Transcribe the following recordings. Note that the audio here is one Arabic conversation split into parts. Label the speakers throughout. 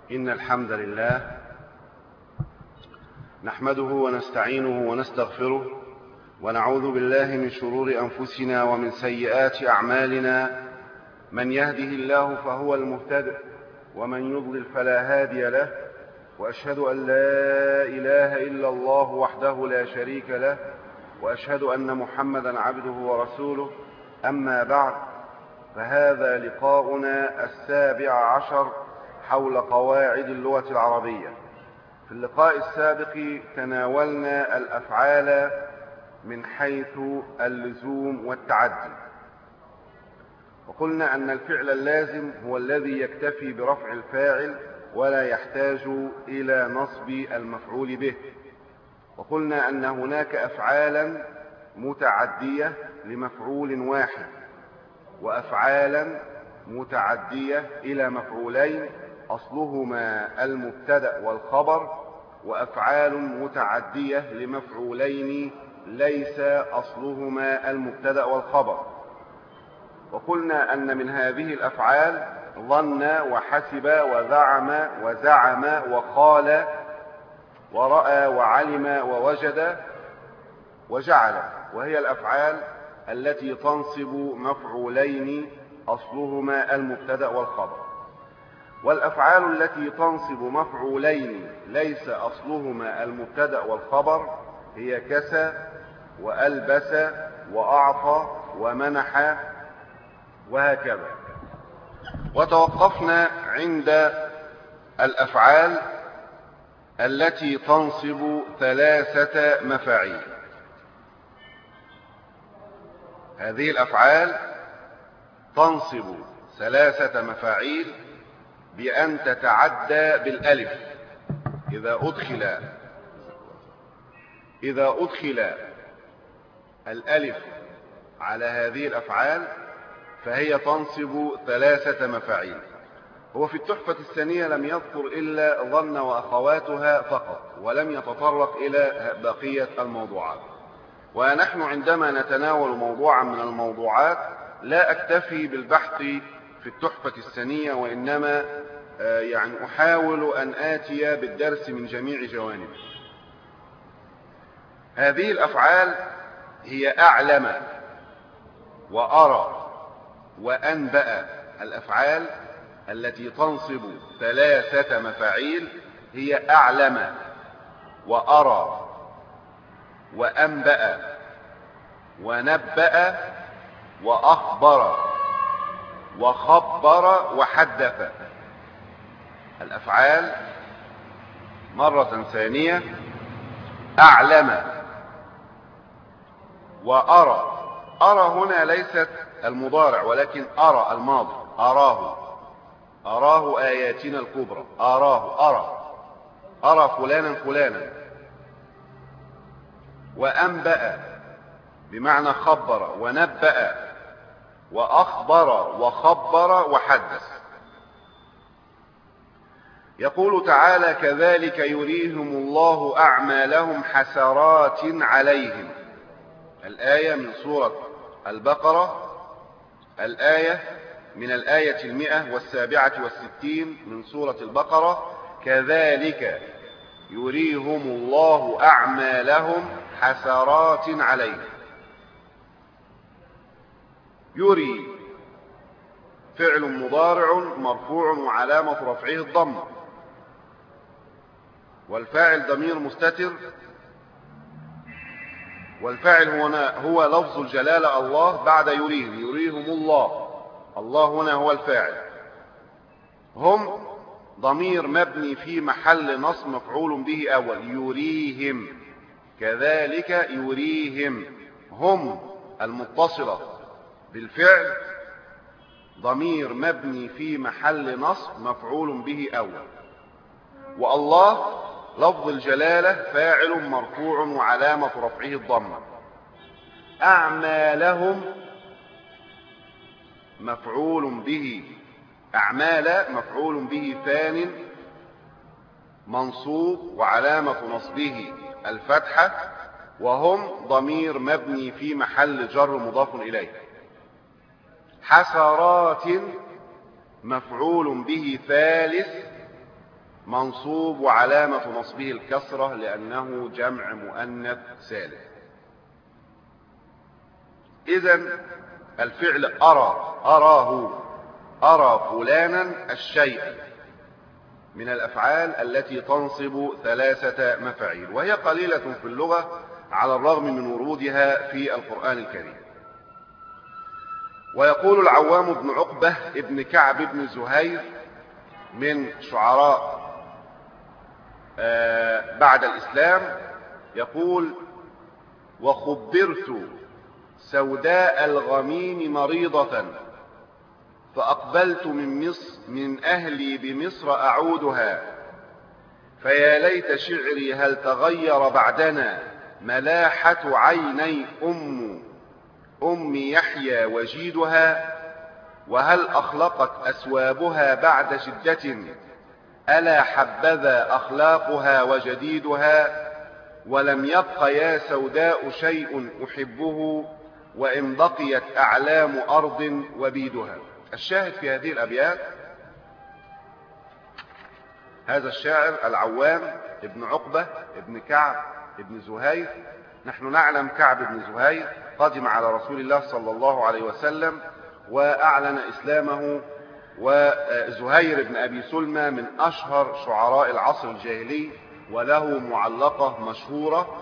Speaker 1: إن الحمد لله نحمده ونستعينه ونستغفره ونعوذ بالله من شرور أنفسنا ومن سيئات أعمالنا. من يهده الله فهو المهتد ومن يضلل فلا هادي له، وأشهد أن لا إله إلا الله وحده لا شريك له، وأشهد أن محمدا عبده ورسوله. أما بعد، فهذا لقاؤنا 17 حول قواعد اللغة العربية. في اللقاء السابق تناولنا الأفعال من حيث اللزوم والتعدي، وقلنا أن الفعل اللازم هو الذي يكتفي برفع الفاعل ولا يحتاج إلى نصب المفعول به، وقلنا أن هناك أفعالا متعدية لمفعول واحد، وأفعالا متعدية إلى مفعولين أصلهما المبتدأ والخبر، وأفعال متعدية لمفعولين ليس أصلهما المبتدأ والخبر. وقلنا أن من هذه الأفعال ظن وحسب وزعم وقال ورأى وعلم ووجد وجعل، وهي الأفعال التي تنصب مفعولين أصلهما المبتدأ والخبر. والأفعال التي تنصب مفعولين ليس أصلهما المبتدأ والخبر هي كسى وألبس وأعطى ومنح وهكذا. وتوقفنا عند الأفعال التي تنصب 3 مفاعيل. هذه الأفعال تنصب 3 مفاعيل بأن تتعدى بالألف. إذا أدخل الألف على هذه الأفعال فهي تنصب 3 مفاعيل. هو في التحفة الثانية لم يذكر إلا ظن وأخواتها فقط، ولم يتطرق إلى بقية الموضوعات. ونحن عندما نتناول موضوعا من الموضوعات لا أكتفي بالبحث في التحفة الثانية، وإنما أحاول أن آتي بالدرس من جميع جوانبه. هذه الأفعال هي أعلم وأرى وأنبأ. الأفعال التي تنصب 3 مفاعيل هي أعلم وأرى وأنبأ ونبأ وأخبر وخبر وحدث. الأفعال مرة ثانية: أعلم وأرى. أرى هنا ليست المضارع ولكن أرى الماضي. أراه آياتنا الكبرى. أرى فلانا فلانا. وأنبأ بمعنى خبر، ونبأ وأخبر وخبر وحدث. يقول تعالى: كذلك يريهم الله أعمالهم حسرات عليهم. الآية من سورة البقرة، الآية من الآية 167 من سورة البقرة: كذلك يريهم الله أعمالهم حسرات عليهم. يري فعل مضارع مرفوع وعلامة رفعه الضمة، والفاعل ضمير مستتر، والفاعل هو لفظ الجلالة الله بعد يريهم الله. الله هنا هو الفاعل. هم ضمير مبني في محل نصب مفعول به أول. يريهم، كذلك يريهم. هم المتصلة بالفعل ضمير مبني في محل نصب مفعول به أول. والله لفظ الجلالة فاعل مرفوع وعلامة رفعه الضمة. أعمالهم مفعول به. أعمال مفعول به ثان منصوب وعلامة نصبه الفتحة، وهم ضمير مبني في محل جر مضاف إليه. حسرات مفعول به ثالث منصوب وعلامة نصبه الكسرة لأنه جمع مؤنث سالم. إذن الفعل أراه، أرى فلانا الشيء، من الأفعال التي تنصب 3 مفاعيل، وهي قليلة في اللغة على الرغم من ورودها في القرآن الكريم. ويقول العوام بن عقبة ابن كعب بن زهير من شعراء بعد الإسلام، يقول: وخبرت سوداء الغميم مريضة فأقبلت من أهلي بمصر أعودها، فيا ليت شعري هل تغير بعدنا ملاحة عيني أم يحيى وجيدها، وهل أخلقت أسوابها بعد شدة ألا حبذا أخلاقها وجديدها، ولم يبق يا سوداء شيء أحبه وإن بقيت أعلام أرض وبيدها. الشاهد في هذه الأبيات هذا الشاعر العوام ابن عقبة ابن كعب ابن زهير. نحن نعلم كعب بن زهير قدم على رسول الله صلى الله عليه وسلم وأعلن إسلامه، وزهير بن أبي سلمى من أشهر شعراء العصر الجاهلي، وله معلقة مشهورة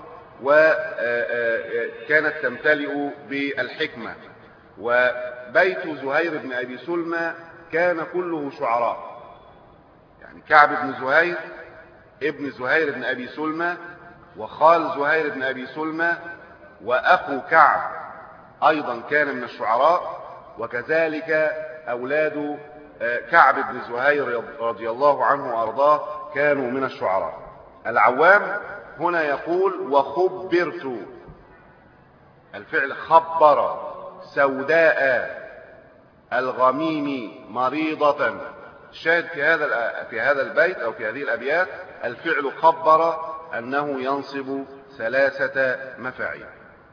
Speaker 1: وكانت تمتلئ بالحكمة. وبيت زهير بن أبي سلمى كان كله شعراء، يعني كعب بن زهير ابن زهير بن أبي سلمى، وخال زهير بن أبي سلمى، وأخو كعب أيضا كان من الشعراء، وكذلك أولاد كعب بن زهير رضي الله عنه وأرضاه كانوا من الشعراء. العوام هنا يقول: وخبرت، الفعل خبر سوداء الغميم مريضة. الشاهد في هذا البيت أو في هذه الأبيات الفعل خبر أنه ينصب 3 مفاعيل.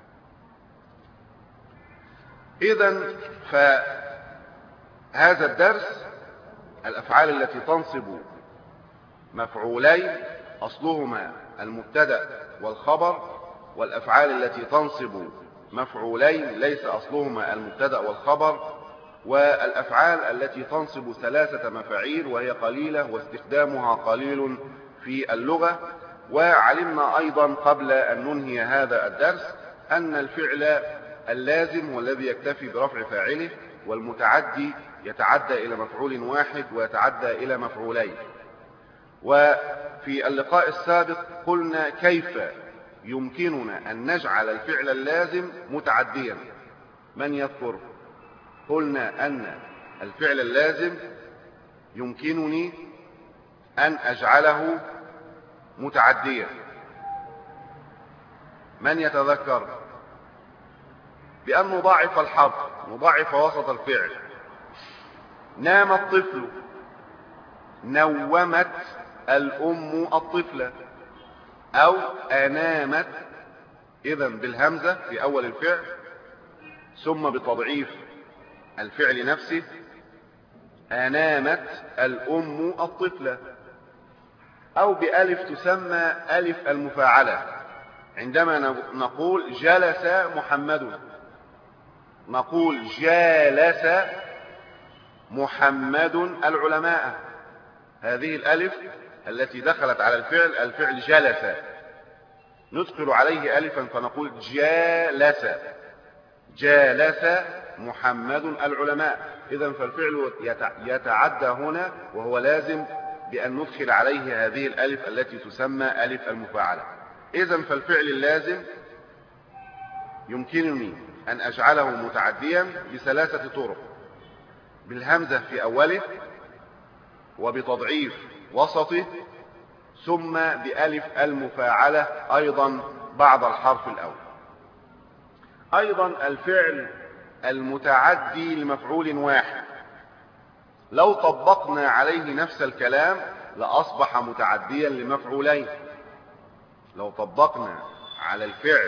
Speaker 1: إذن فهذا الدرس الأفعال التي تنصب مفعولين أصلهما المبتدأ والخبر، والأفعال التي تنصب مفعولين ليس أصلهما المبتدأ والخبر، والأفعال التي تنصب 3 مفاعيل وهي قليلة واستخدامها قليل في اللغة. وعلمنا أيضا قبل أن ننهي هذا الدرس أن الفعل اللازم هو الذي يكتفي برفع فاعله، والمتعدي يتعدى إلى مفعول واحد ويتعدى إلى مفعولين. وفي اللقاء السابق قلنا كيف يمكننا أن نجعل الفعل اللازم متعديا. من يذكر؟ قلنا أن الفعل اللازم يمكنني أن أجعله متعديا. من يتذكر؟ بأن نضاعف الحرف، نضاعف وسط الفعل. نام الطفل، نومت الأم الطفل، أو أنامت، إذن بالهمزة في أول الفعل ثم بتضعيف الفعل نفسه، أنامت الأم الطفل، أو بألف تسمى ألف المفاعلة. عندما نقول جلس محمد نقول جالس محمد العلماء. هذه الألف التي دخلت على الفعل جلس ندخل عليه ألفا فنقول جالس محمد العلماء. إذن فالفعل يتعدى هنا وهو لازم بأن ندخل عليه هذه الألف التي تسمى ألف المفاعلة. إذن فالفعل اللازم يمكنني أن أجعله متعديا ب3 طرق: بالهمزة في أوله، وبتضعيف وسطه، ثم بألف المفاعلة أيضا بعد الحرف الأول. أيضا الفعل المتعدي لمفعول واحد لو طبقنا عليه نفس الكلام لأصبح متعديا لمفعولين. لو طبقنا على الفعل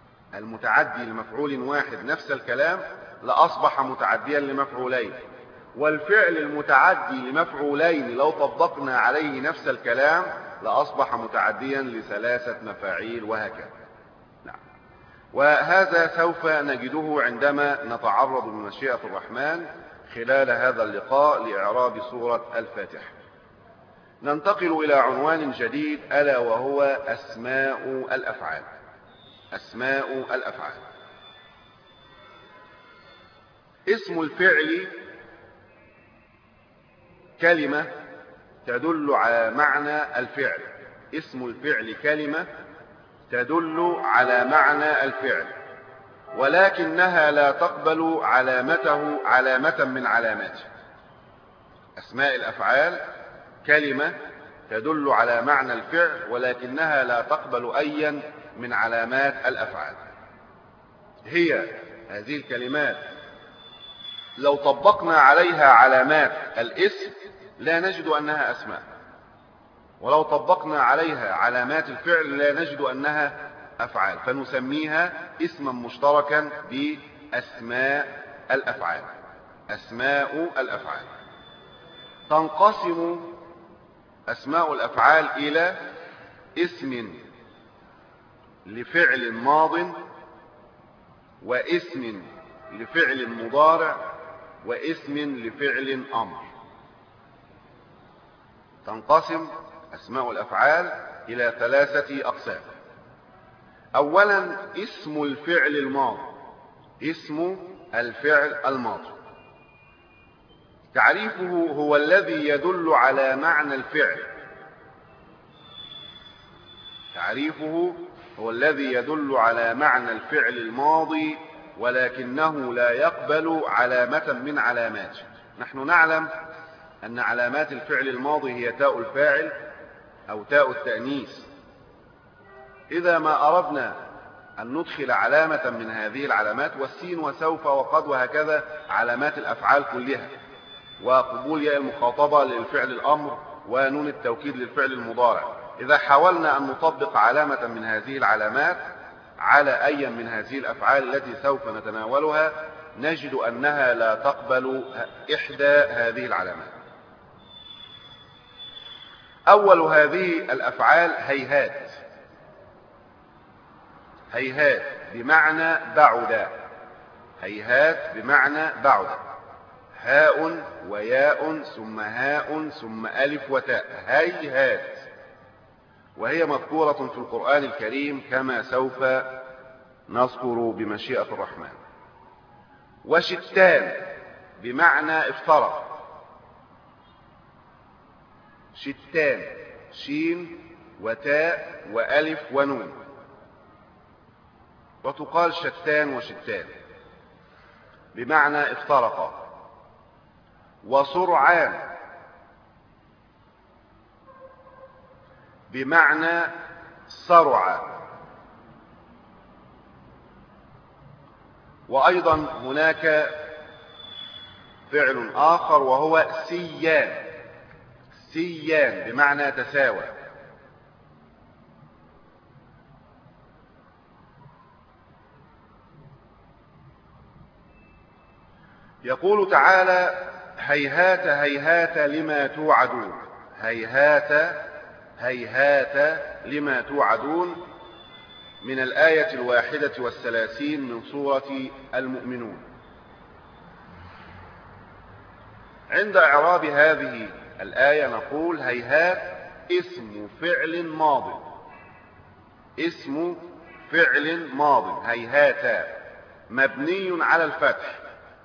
Speaker 1: المتعدي لمفعول واحد نفس الكلام لأصبح متعديا لمفعولين. والفعل المتعدي لمفعولين لو طبقنا عليه نفس الكلام لأصبح متعديا ل3 مفاعيل وهكذا. نعم. وهذا سوف نجده عندما نتعرض بمشيئة الرحمن خلال هذا اللقاء لإعراب سورة الفاتحة. ننتقل إلى عنوان جديد ألا وهو أسماء الأفعال. أسماء الأفعال. اسم الفعل كلمة تدل على معنى الفعل. اسم الفعل كلمة تدل على معنى الفعل، ولكنها لا تقبل علامة من علاماته. أسماء الأفعال كلمة تدل على معنى الفعل، ولكنها لا تقبل أيا من علامات الأفعال. هذه الكلمات لو طبقنا عليها علامات الاسم لا نجد أنها أسماء، ولو طبقنا عليها علامات الفعل لا نجد أنها أفعال، فنسميها اسما مشتركا بأسماء الأفعال. أسماء الأفعال. تنقسم أسماء الأفعال إلى اسم لفعل ماض، واسم لفعل مضارع، واسم لفعل أمر. تنقسم أسماء الأفعال إلى 3 أقسام. أولا اسم الفعل الماضي. اسم الفعل الماضي تعريفه هو الذي يدل على معنى الفعل. تعريفه هو الذي يدل على معنى الفعل الماضي، ولكنه لا يقبل علامة من علاماته. نحن نعلم أن علامات الفعل الماضي هي تاء الفاعل أو تاء التأنيث. إذا ما أردنا أن ندخل علامة من هذه العلامات، والسين وسوف وقد وهكذا علامات الأفعال كلها، وقبول ياء المخاطبة للفعل الأمر، ونون التوكيد للفعل المضارع، إذا حاولنا أن نطبق علامة من هذه العلامات على أي من هذه الأفعال التي سوف نتناولها نجد أنها لا تقبل إحدى هذه العلامات. أول هذه الأفعال هيهات. هيهات بمعنى بعد. هيهات بمعنى بعد. هاء وياء ثم هاء ثم ألف وتاء. هيهات. وهي مذكورة في القرآن الكريم كما سوف نذكر بمشيئة الرحمن. وشتان بمعنى افترق. شتان شين وتاء وألف ونون، وتقال شتان وشتان بمعنى افترق. وسرعان بمعنى سرع. وأيضا هناك فعل آخر وهو سيان. سيان بمعنى تساوى. يقول تعالى: هيهات هيهات لما توعدون. هيهات هيهات لما توعدون، من الآية 31 من سورة المؤمنون. عند إعراب هذه الآية نقول: هيهات اسم فعل ماض. اسم فعل ماض. هيهات مبني على الفتح.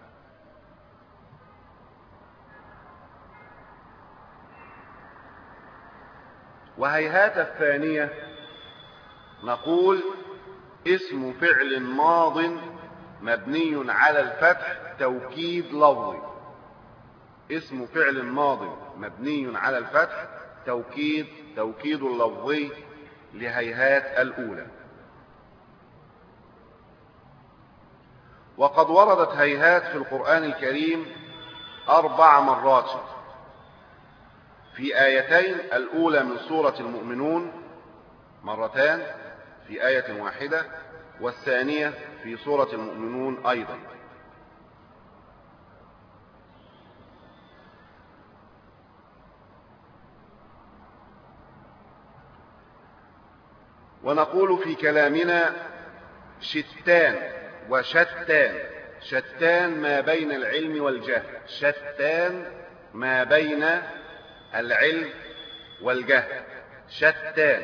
Speaker 1: وهيهات الثانية نقول: اسم فعل ماض مبني على الفتح توكيد لفظي. اسم فعل ماض مبني على الفتح توكيد لفظي لهيهات الأولى. وقد وردت هيهات في القرآن الكريم 4 مرات، في آيتين: الأولى من سورة المؤمنون مرتان في آية واحدة، والثانية في سورة المؤمنون أيضا. ونقول في كلامنا شتان وشتان. شتان ما بين العلم والجهل، شتان ما بين العلم والجهل، شتان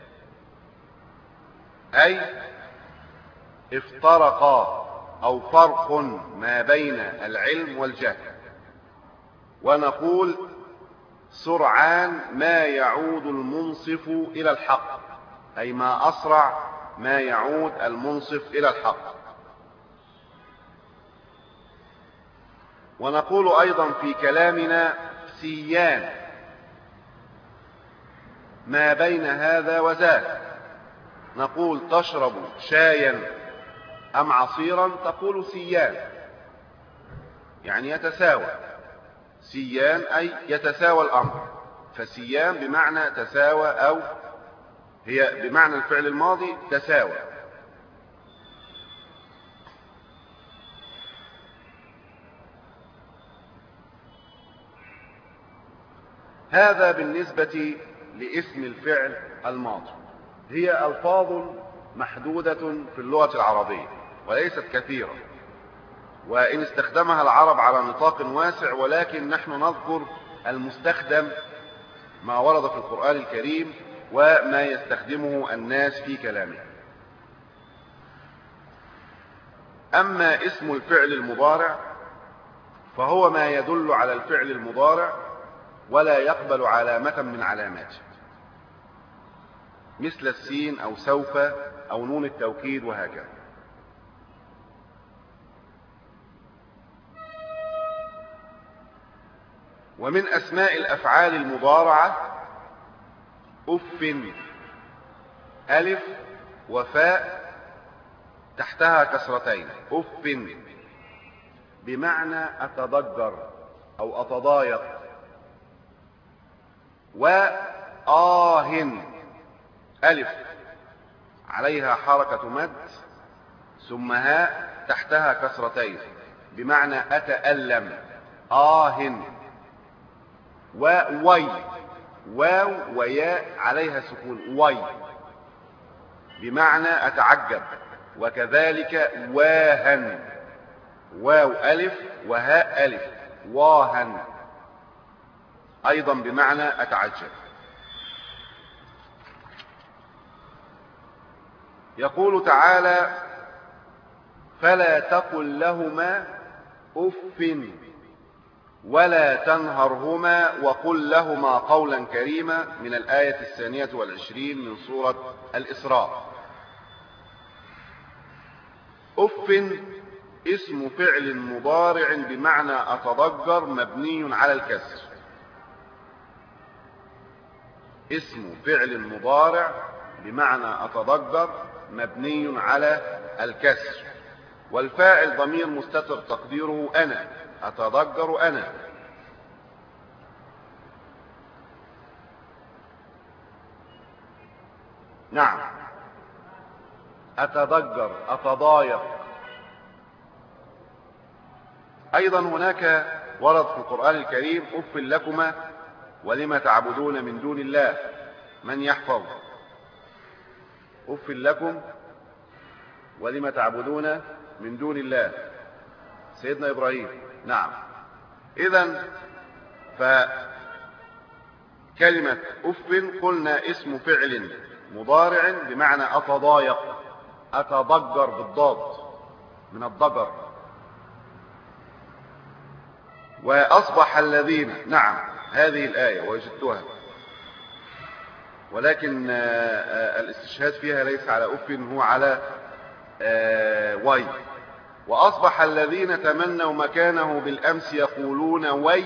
Speaker 1: أي افترقا أو فرق ما بين العلم والجهل. ونقول سرعان ما يعود المنصف إلى الحق، أي ما أسرع ما يعود المنصف إلى الحق. ونقول أيضا في كلامنا سيان ما بين هذا وذاك. نقول تشرب شايا أم عصيرا، تقول سيان، يعني يتساوى. سيان أي يتساوى الأمر، فسيان بمعنى تساوى، أو هي بمعنى الفعل الماضي تساوى. هذا بالنسبة لاسم الفعل الماضي. هي ألفاظ محدودة في اللغة العربية وليست كثيرة، وإن استخدمها العرب على نطاق واسع، ولكن نحن نذكر المستخدم، ما ورد في القرآن الكريم وما يستخدمه الناس في كلامه. أما اسم الفعل المضارع فهو ما يدل على الفعل المضارع ولا يقبل علامة من علاماته، مثل السين أو سوف أو نون التوكيد وهكذا. ومن أسماء الأفعال المضارعة أف، ألف وفاء تحتها كسرتين، أف بمعنى أتضجر أو أتضايق. وآه، ألف عليها حركة مد ثم هاء تحتها كسرتين بمعنى أتألم، آه. ووي، واو وياء عليها سكون، وي بمعنى أتعجب. وكذلك واهن، واو ألف وهاء ألف، واهن أيضا بمعنى أتعجب. يقول تعالى فلا تقل لهما أف ولا تنهرهما وقل لهما قولا كريما، من الآية 22 من سورة الإسراء. أف اسم فعل مضارع بمعنى أتضجر مبني على الكسر. اسم فعل مضارع بمعنى أتضجر مبني على الكسر، والفاعل ضمير مستتر تقديره أنا، أتضجر أنا. نعم، أتضجر، أتضايق. أيضا هناك ورد في القرآن الكريم أف لكما ولم تعبدون من دون الله، من يحفظ؟ أف لكم ولم تعبدون من دون الله، سيدنا إبراهيم. نعم، إذن فكلمة أف قلنا اسم فعل مضارع بمعنى أتضايق، أتضجر بالضاد من الضجر. وأصبح الذين، نعم هذه الآية وجدتها، ولكن الاستشهاد فيها ليس على أف، هو على وي. وأصبح الذين تمنوا مكانه بالأمس يقولون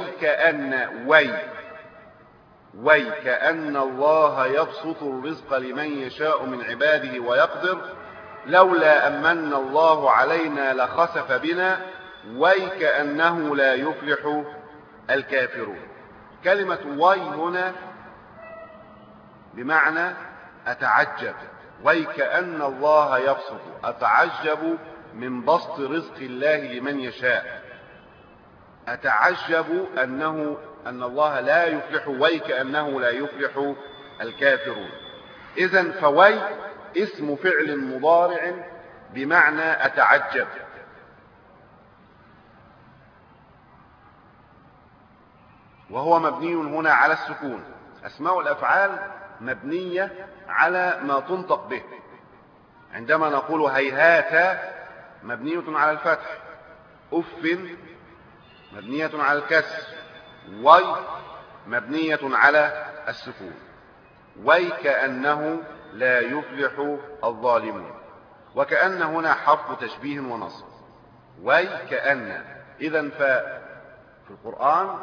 Speaker 1: ويكأن الله يبسط الرزق لمن يشاء من عباده ويقدر لولا أمن الله علينا لخسف بنا ويكأنه لا يفلح الكافرون. كلمة وي هنا بمعنى أتعجب، ويكأن الله يبسط، أتعجب من بسط رزق الله لمن يشاء، أتعجب أن الله لا يفلح، ويكأنه لا يفلح الكافرون. إذن فوي اسم فعل مضارع بمعنى أتعجب، وهو مبني هنا على السكون. أسماء الأفعال مبنية على ما تنطق به. عندما نقول هيهات مبنية على الفتح، أف مبنية على الكسر، وي مبنية على السكون. ويكأنه لا يفلح الظالمون، وكأن هنا حرف تشبيه ونصب. ويكأن. إذن ففي القرآن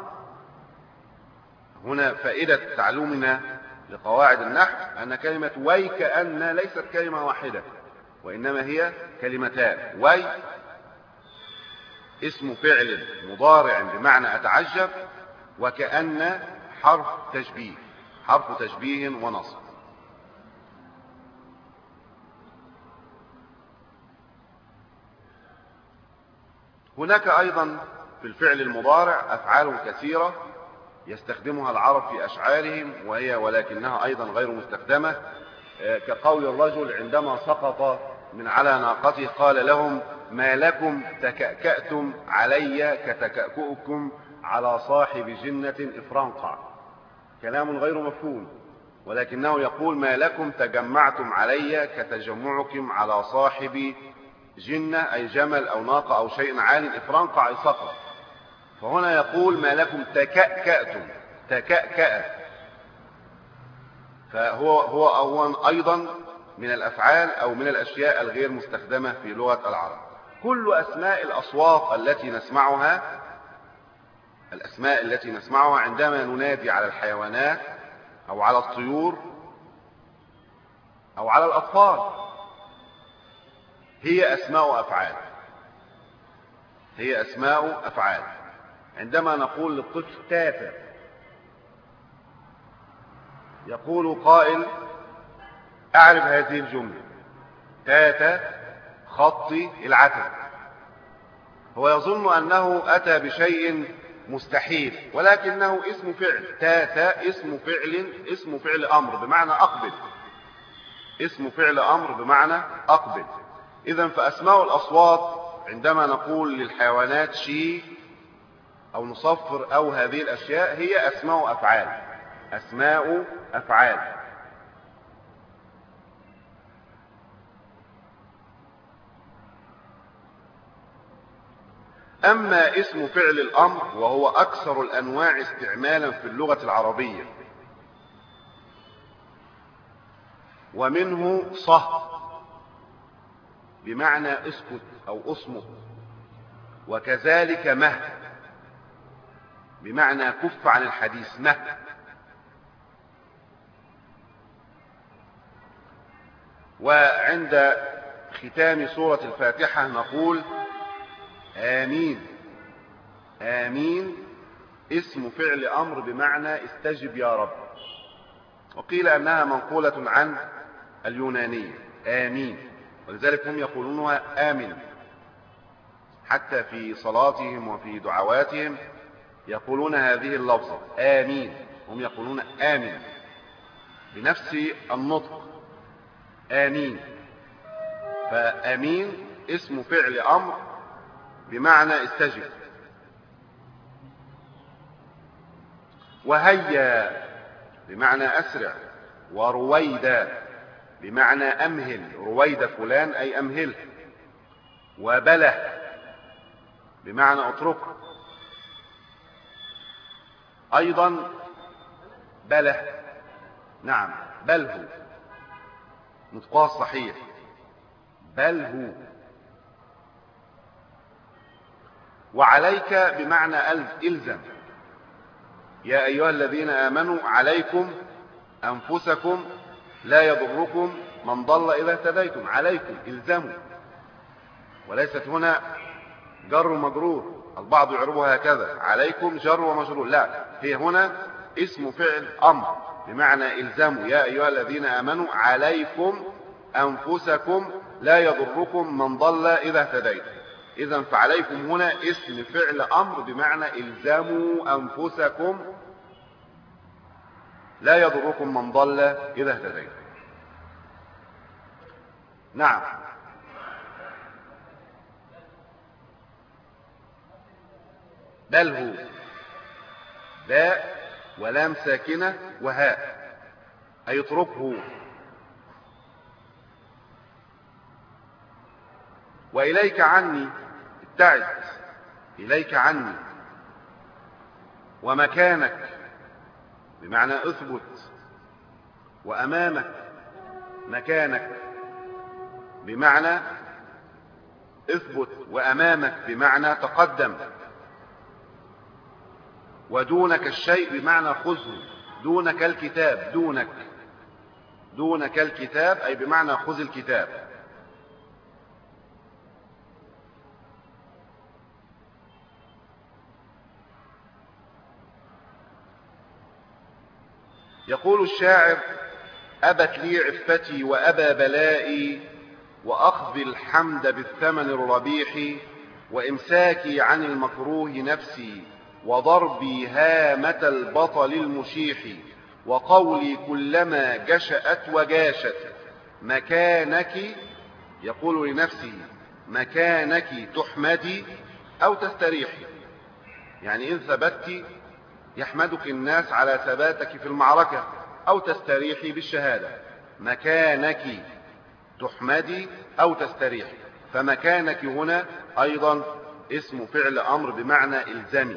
Speaker 1: هنا فائدة تعلمنا لقواعد النحو أن كلمة ويكأن ليست كلمة واحدة، وإنما هي كلمتان. وي اسم فعل مضارع بمعنى أتعجب، وكأن حرف تشبيه ونصب. هناك أيضا في الفعل المضارع أفعال كثيرة يستخدمها العرب في أشعارهم، وهي ولكنها أيضا غير مستخدمة، كقول الرجل عندما سقط من على ناقته قال لهم: ما لكم تكأكأتم علي كتكأكؤكم على صاحب جنة إفرنقع. كلام غير مفهوم، ولكنه يقول: ما لكم تجمعتم علي كتجمعكم على صاحب جنة، أي جمل أو ناقة أو شيء عال، إفرنقع أي سقط. فهنا يقول: ما لكم تكأكأتم، تكأكأ. فهو أيضا من الأفعال أو من الأشياء الغير مستخدمة في لغة العرب. كل أسماء الأصوات التي نسمعها عندما ننادي على الحيوانات أو على الطيور أو على الأطفال هي أسماء أفعال. عندما نقول للطفل تاتا، يقول قائل: أعرف هذه الجملة: تاتا خطي العتب. هو يظن أنه أتى بشيء مستحيل، ولكنه اسم فعل. تاتا اسم فعل أمر بمعنى أقبل، اسم فعل أمر بمعنى أقبل. إذن فأسماء الأصوات عندما نقول للحيوانات شي أو نصفر أو هذه الأشياء هي أسماء أفعال. أما اسم فعل الأمر وهو أكثر الأنواع استعمالا في اللغة العربية، ومنه صه بمعنى اسكت أو اصمت، وكذلك مه بمعنى كف عن الحديث، مه. وعند ختام سورة الفاتحة نقول: آمين. آمين اسم فعل أمر بمعنى استجب يا رب، وقيل أنها منقولة عن اليونانية آمين، ولذلك هم يقولونها آمن. حتى في صلاتهم وفي دعواتهم يقولون هذه اللفظة آمين، هم يقولون آمن بنفس النطق آمين. فآمين اسم فعل أمر بمعنى استجب. وهيا بمعنى أسرع، ورويدا بمعنى أمهل، رويد فلان أي أمهل. وبله بمعنى أتركه. أيضا بله، نعم، بله نطقها الصحيح بله. وعليك بمعنى إلزم، يا أيها الذين آمنوا عليكم أنفسكم لا يضركم من ضل إذا اهتديتم. عليكم إلزموا، وليست هنا جر ومجرور. البعض يعربها هكذا: عليكم جر ومجرور. لا، هي هنا اسم فعل أمر بمعنى إلزموا، يا أيها الذين آمنوا عليكم أنفسكم لا يضركم من ضل إذا اهتديتم. إذن فعليكم هنا اسم فعل أمر بمعنى إلزموا أنفسكم لا يضركم من ضل إذا اهتديتم. نعم. بل هو باء ولام ساكنة وهاء، أي اتركه. وإليك عني، ابتعد، إليك عني. ومكانك بمعنى اثبت، وأمامك مكانك بمعنى اثبت، وأمامك بمعنى تقدم. ودونك الشيء بمعنى خذه، دونك الكتاب، دونك الكتاب أي بمعنى خذ الكتاب. يقول الشاعر: أبت لي عفتي وأبى بلائي، وأخذ الحمد بالثمن الربيح، وإمساكي عن المكروه نفسي، وضربي هامة البطل المشيح، وقولي كلما جشأت وجاشت. مكانك، يقول لنفسه مكانك تحمدي أو تستريحي، يعني إن ثبتي يحمدك الناس على ثباتك في المعركة، أو تستريحي بالشهادة. مكانك تحمدي أو تستريحي، فمكانك هنا أيضا اسم فعل أمر بمعنى إلزامي.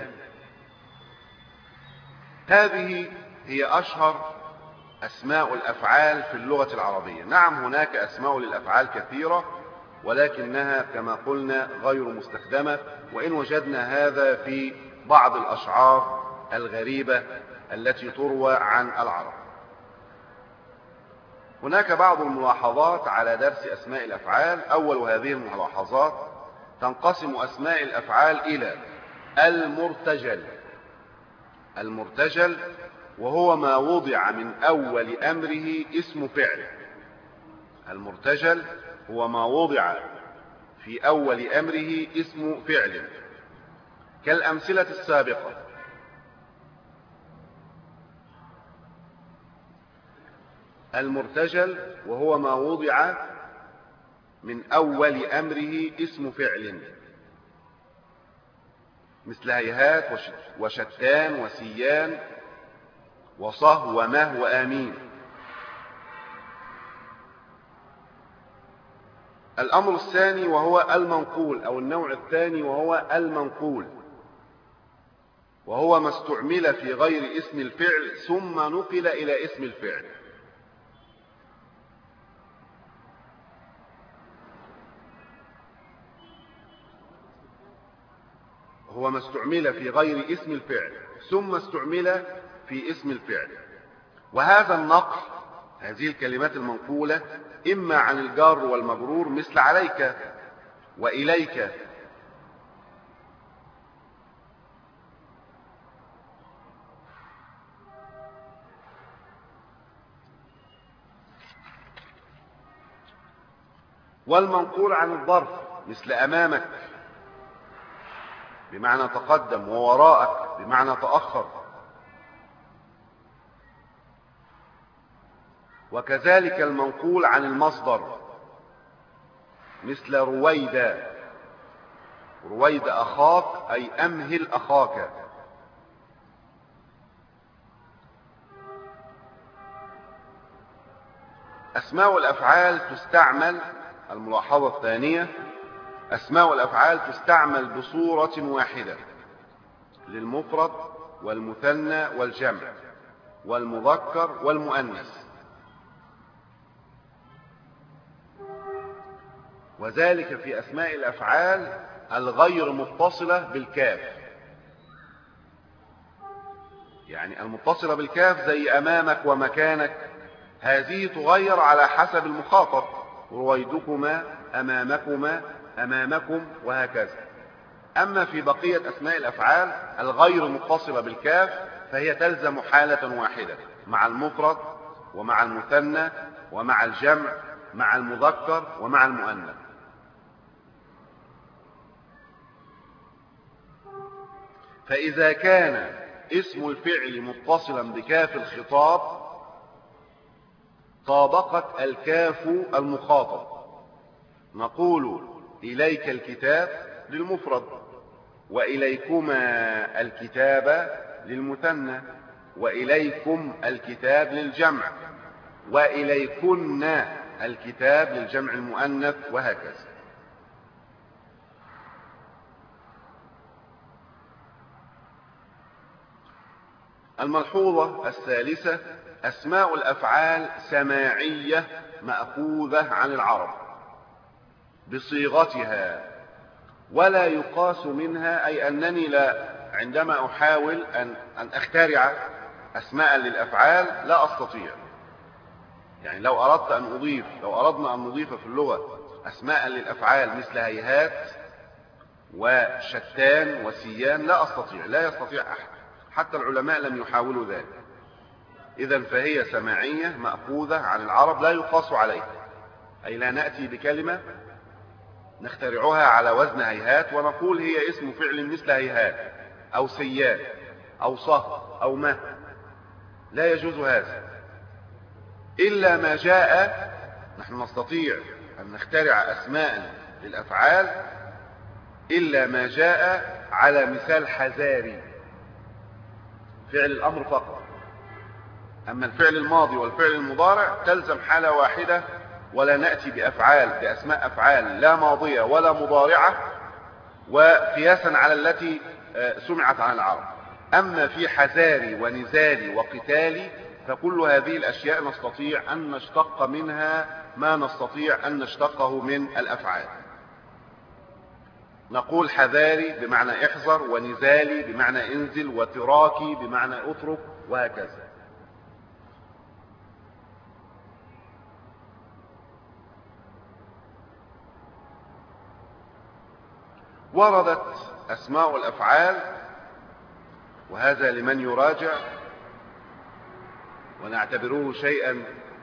Speaker 1: هذه هي أشهر أسماء الأفعال في اللغة العربية. نعم، هناك أسماء للأفعال كثيرة، ولكنها كما قلنا غير مستخدمة، وإن وجدنا هذا في بعض الأشعار الغريبة التي تروى عن العرب. هناك بعض الملاحظات على درس أسماء الأفعال. أول هذه الملاحظات: تنقسم أسماء الأفعال إلى المرتجل. المرتجل وهو ما وضع من أول أمره اسم فعل. المرتجل هو ما وضع في أول أمره اسم فعل، كالأمثلة السابقة: المرتجل وهو ما وضع من أول أمره اسم فعل، مثل هيهات وشتان وسيان وصه ومه وآمين. الأمر الثاني وهو المنقول، أو النوع الثاني وهو المنقول، وهو ما استعمل في غير اسم الفعل ثم نقل إلى اسم الفعل. هو ما استعمل في غير اسم الفعل ثم استعمل في اسم الفعل. وهذا النقل، هذه الكلمات المنقولة، إما عن الجار والمجرور مثل عليك وإليك، والمنقول عن الظرف مثل أمامك بمعنى تقدم، ووراءك بمعنى تأخر. وكذلك المنقول عن المصدر مثل رويد، رويد أخاك أي أمهل أخاك. أسماء الأفعال تستعمل، الملاحظة الثانية: أسماء الأفعال تستعمل بصورة واحدة للمفرد والمثنى والجمع والمذكر والمؤنث، وذلك في أسماء الأفعال الغير متصلة بالكاف. يعني المتصلة بالكاف زي أمامك ومكانك، هذه تغير على حسب المخاطب: رويدكما، أمامكما، أمامكم، وهكذا. أما في بقية أسماء الأفعال الغير متصلة بالكاف فهي تلزم حالة واحدة مع المفرد ومع المثنى ومع الجمع، مع المذكر ومع المؤنث. فإذا كان اسم الفعل متصلا بكاف الخطاب طابقت الكاف المخاطب، نقول إليك الكتاب للمفرد، وإليكما الكتاب للمثنى، وإليكم الكتاب للجمع، وإليكن الكتاب للجمع المؤنث، وهكذا. الملحوظة الثالثة: أسماء الأفعال سماعية مأخوذة عن العرب بصيغتها ولا يقاس منها، أي أنني لا عندما أحاول أن أخترع أسماء للأفعال لا أستطيع. يعني لو أردنا أن نضيف في اللغة أسماء للأفعال مثل هيهات وشتان وسيان لا أستطيع، لا يستطيع أحد، حتى العلماء لم يحاولوا ذلك. إذن فهي سماعية مأخوذة عن العرب لا يقاس عليها، أي لا نأتي بكلمة نخترعها على وزن هيهات ونقول هي اسم فعل مثل هيهات أو سيان أو صهر أو مه، لا يجوز هذا. إلا ما جاء، نحن نستطيع أن نخترع أسماء للأفعال إلا ما جاء على مثال حذاري، فعل الأمر فقط. أما الفعل الماضي والفعل المضارع تلزم حالة واحدة، ولا نأتي بأسماء أفعال لا ماضية ولا مضارعة وقياسا على التي سمعت عن العرب. أما في حذاري ونزالي وقتالي فكل هذه الأشياء نستطيع أن نشتق منها ما نستطيع أن نشتقه من الأفعال. نقول حذاري بمعنى احذر، ونزالي بمعنى انزل، وتراكي بمعنى اترك، وهكذا. وردت أسماء الأفعال، وهذا لمن يراجع ونعتبره شيئا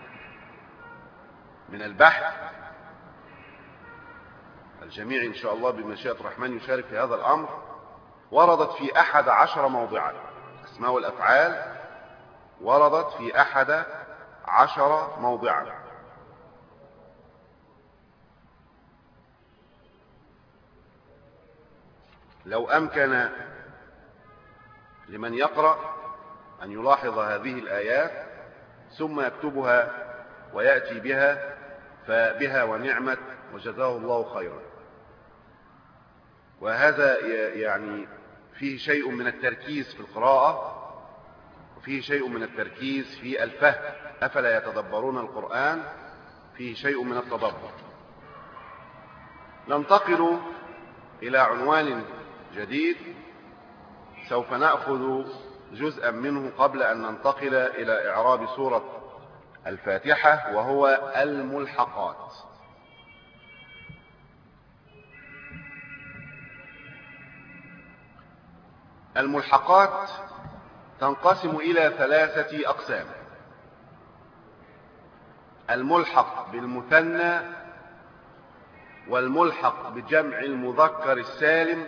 Speaker 1: من البحث. الجميع إن شاء الله بمشيئة الرحمن يشارك في هذا الأمر. وردت في 11 موضعا، أسماء الأفعال وردت في 11 موضعا. لو أمكن لمن يقرأ أن يلاحظ هذه الآيات ثم يكتبها ويأتي بها فبها ونعمت، وجزاه الله خيرا. وهذا يعني فيه شيء من التركيز في القراءة، وفيه شيء من التركيز في الفهم. أفلا يتدبرون القرآن؟ فيه شيء من التدبر. ننتقل إلى عنوان جديد سوف نأخذ جزءا منه قبل أن ننتقل إلى إعراب سورة الفاتحة، وهو الملحقات. الملحقات تنقسم إلى 3 أقسام: الملحق بالمثنى، والملحق بجمع المذكر السالم،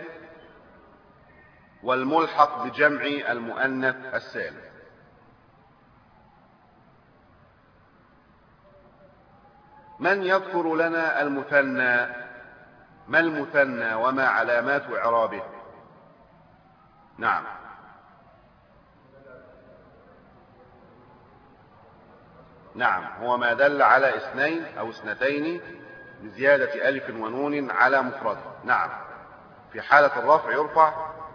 Speaker 1: والملحق بجمع المؤنث السالم. من يذكر لنا المثنى؟ ما المثنى وما علامات إعرابه؟ نعم. نعم، هو ما دل على 2 أو 2 بزيادة ألف ونون على مفرد. نعم. في حالة الرفع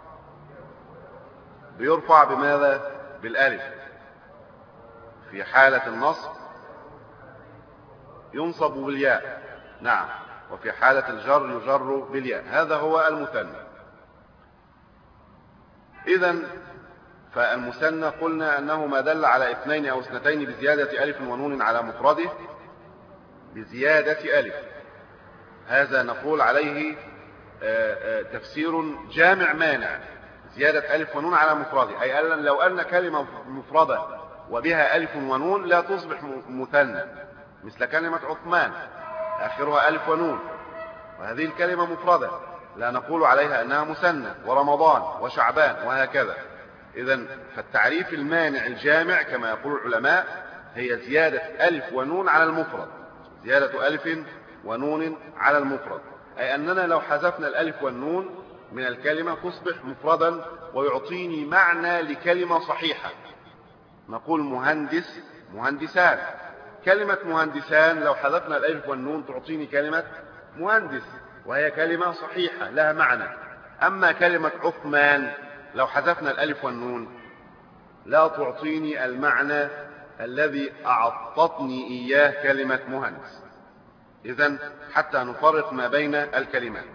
Speaker 1: بيرفع بماذا؟ بالألف. في حالة النصب ينصب بالياء. نعم. وفي حالة الجر يجر بالياء. هذا هو المثنى. إذن فالمثنى قلنا أنه ما دل على 2 أو 2 بزيادة ألف ونون على مفرده بزيادة ألف. هذا نقول عليه تفسير جامع مانع. زيادة ألف ونون على مفرده، أي لو أن كلمة مفردة وبها ألف ونون لا تصبح مثنى، مثل كلمة عثمان آخرها ألف ونون، وهذه الكلمة مفردة لا نقول عليها أنها مثنى، ورمضان وشعبان وهكذا. إذن فالتعريف المانع الجامع كما يقول العلماء هي زيادة ألف ونون على المفرد، زيادة ألف ونون على المفرد، أي أننا لو حذفنا الألف والنون من الكلمة تصبح مفردا ويعطيني معنى لكلمة صحيحة. نقول مهندس، مهندسان. كلمة مهندسان لو حذفنا الألف والنون تعطيني كلمة مهندس، وهي كلمة صحيحة لها معنى. أما كلمة عثمان لو حذفنا الألف والنون لا تعطيني المعنى الذي أعطتني إياه كلمة مهندس. إذن حتى نفرق ما بين الكلمات.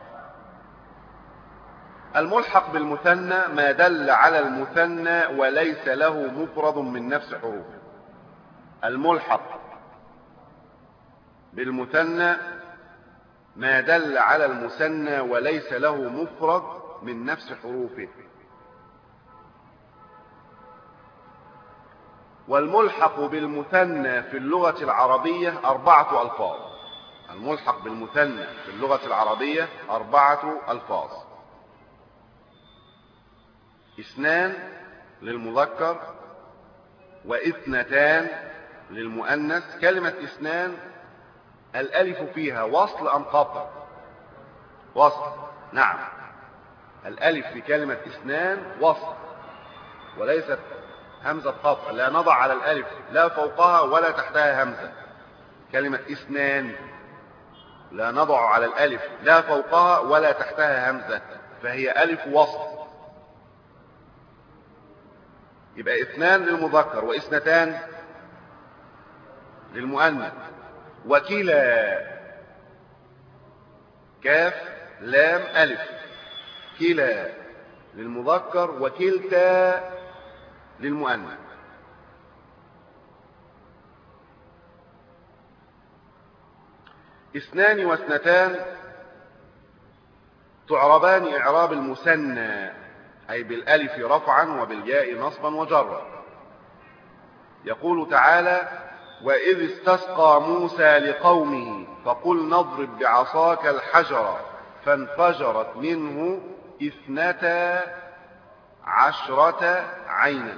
Speaker 1: الملحق بالمثنى ما دل على المثنى وليس له مفرد من نفس حروفه. الملحق بالمثنى ما دل على المثنى وليس له مفرد من نفس حروفه. والملحق بالمثنى في اللغة العربية 4 ألفاظ. الملحق بالمثنى في اللغة العربية 4 ألفاظ: 2 للمذكر، و2 للمؤنث. كلمة 2 الألف فيها وصل أم قطع؟ وصل. نعم، الألف في كلمة 2 وصل وليست همزة قطع، لا نضع على الألف لا فوقها ولا تحتها همزة. كلمة 2 لا نضع على الألف لا فوقها ولا تحتها همزة، فهي ألف وصل. يبقى 2 للمذكر و2 للمؤنث. وكلا، كاف لام ألف، كلا للمذكر وكلتا للمؤنث. اثنان واثنتان تعربان إعراب المثنى، أي بالألف رفعا وبالياء نصبا وجرا. يقول تعالى: وإذ استسقى موسى لقومه فقل نضرب بعصاك الحجر فانفجرت منه 12 عينا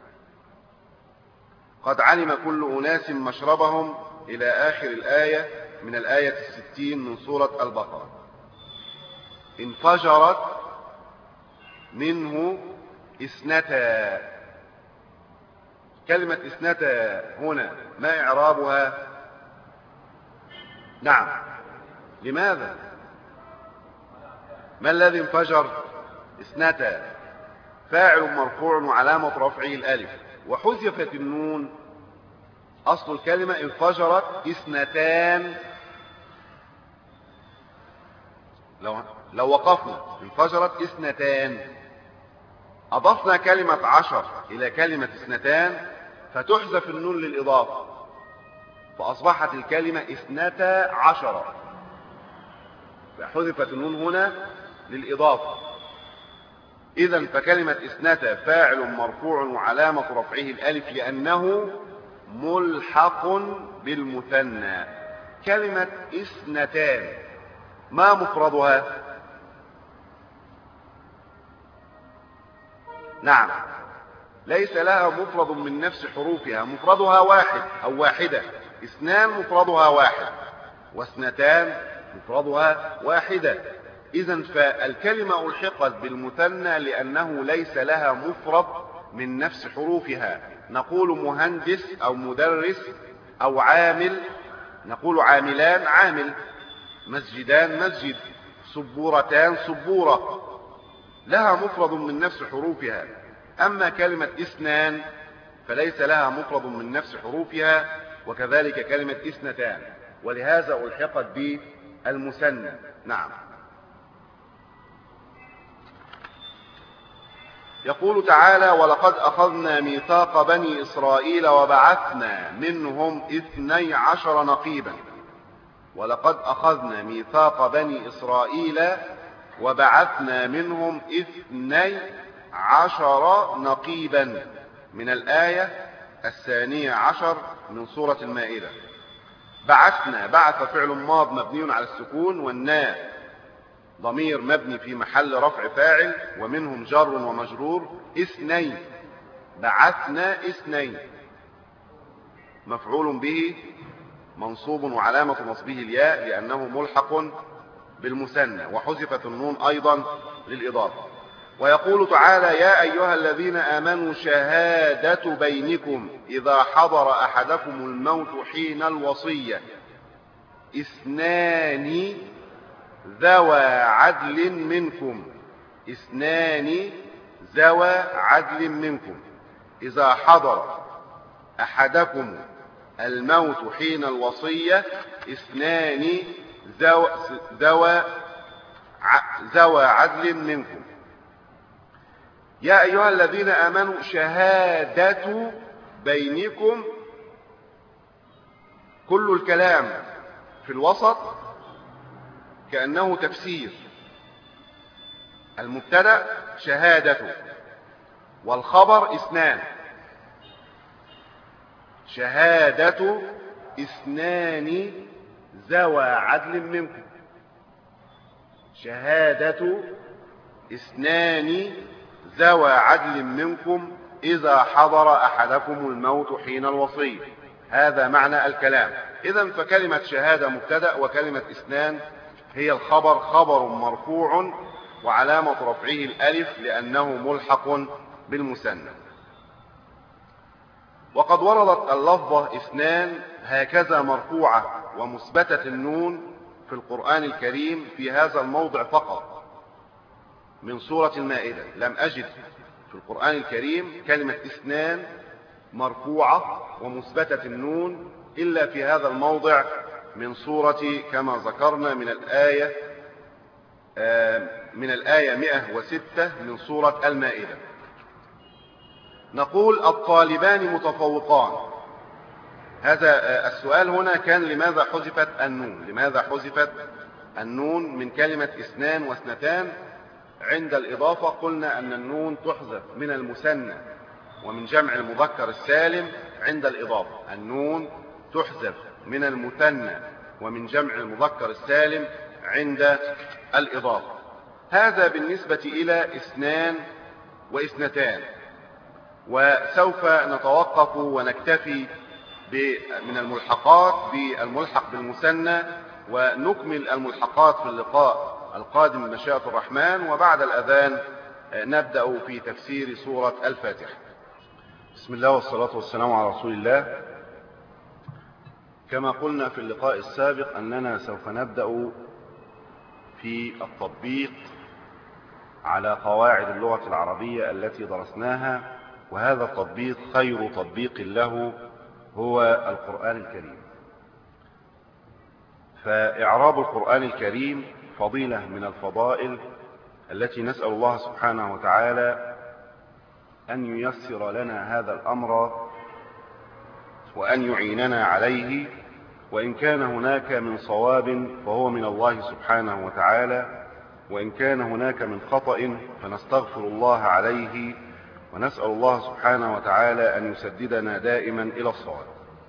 Speaker 1: قد علم كل أناس مشربهم، إلى آخر الآية من الآية 60 من سورة البقرة. انفجرت منه 2. كلمة 2 هنا ما إعرابها؟ نعم، لماذا؟ ما الذي انفجر؟ 2 فاعل مرفوع وعلامة رفعه الألف، وحذفت النون. أصل الكلمة انفجرت 2. لو وقفنا انفجرت 2، أضفنا كلمة 10 إلى كلمة 2 فتحذف النون للإضافة، فأصبحت الكلمة 12. فحذفت النون هنا للإضافة. إذن فكلمة 2 فاعل مرفوع وعلامة رفعه الألف لأنه ملحق بالمثنى. كلمة 2 ما مفردها؟ نعم، ليس لها مفرد من نفس حروفها، مفردها واحد أو واحدة. 2 مفردها واحد، و2 مفردها واحدة. إذن فالكلمة ألحقت بالمثنى لأنه ليس لها مفرد من نفس حروفها. نقول مهندس أو مدرس أو عامل، نقول عاملان عامل، مسجدان مسجد، سبورتان سبورة، لها مفرد من نفس حروفها. أما كلمة 2 فليس لها مفرد من نفس حروفها، وكذلك كلمة 2، ولهذا ألحقت بالمثنى. نعم. يقول تعالى: ولقد أخذنا ميثاق بني إسرائيل وبعثنا منهم 12 نقيبا. ولقد أخذنا ميثاق بني إسرائيل وبعثنا منهم 12 نقيبا، من الآية 12 من سورة المائدة. بعثنا، بعث فعل ماض مبني على السكون، والناء ضمير مبني في محل رفع فاعل، ومنهم جر ومجرور. 2 بعثنا 2 مفعول به منصوب وعلامة نصبه الياء لأنه ملحق بالمثنى، وحذفت النون أيضا للإضافة. ويقول تعالى: يا أيها الذين آمنوا شهادة بينكم إذا حضر أحدكم الموت حين الوصية اثنان ذوى عدل منكم. اثنان ذوى عدل منكم إذا حضر أحدكم الموت حين الوصية اثنان ذوى عدل منكم. يا أيها الذين آمنوا شهادة بينكم، كل الكلام في الوسط كأنه تفسير. المبتدأ شهادة والخبر اثنان. شهادة اثنان ذوى عدل منكم. شهادة اثنان ذوى عدل منكم إذا حضر أحدكم الموت حين الوصية. هذا معنى الكلام. إذن فكلمة شهادة مبتدأ، وكلمة اثنان هي الخبر، خبر مرفوع وعلامة رفعه الألف لأنه ملحق بالمثنى. وقد وردت اللفظة اثنان هكذا مرفوعة ومثبتة النون في القرآن الكريم في هذا الموضع فقط من سورة المائدة. لم أجد في القرآن الكريم كلمة اثنان مرفوعة ومثبتة النون إلا في هذا الموضع من سورة كما ذكرنا من الآية 106 من سورة المائدة. نقول الطالبان متفوقان. هذا السؤال هنا كان: لماذا حذفت النون؟ لماذا حذفت النون من كلمة اثنان واثنتان؟ عند الإضافة قلنا أن النون تحذف من المثنى ومن جمع المذكر السالم. عند الإضافة النون تحذف من المثنى ومن جمع المذكر السالم عند الإضافة. هذا بالنسبة إلى اثنان واثنتان. وسوف نتوقف ونكتفي من الملحقات بالملحق بالمثنى، ونكمل الملحقات في اللقاء القادم بمشيئة الرحمن. وبعد الأذان نبدأ في تفسير سورة الفاتحة. بسم الله والصلاة والسلام على رسول الله. كما قلنا في اللقاء السابق أننا سوف نبدأ في التطبيق على قواعد اللغة العربية التي درسناها، وهذا التطبيق خير تطبيق له هو القرآن الكريم. فإعراب القرآن الكريم فضيلة من الفضائل التي نسأل الله سبحانه وتعالى أن ييسر لنا هذا الأمر وأن يعيننا عليه. وإن كان هناك من صواب فهو من الله سبحانه وتعالى، وإن كان هناك من خطأ فنستغفر الله عليه، ونسأل الله سبحانه وتعالى أن يسددنا دائما إلى الصواب.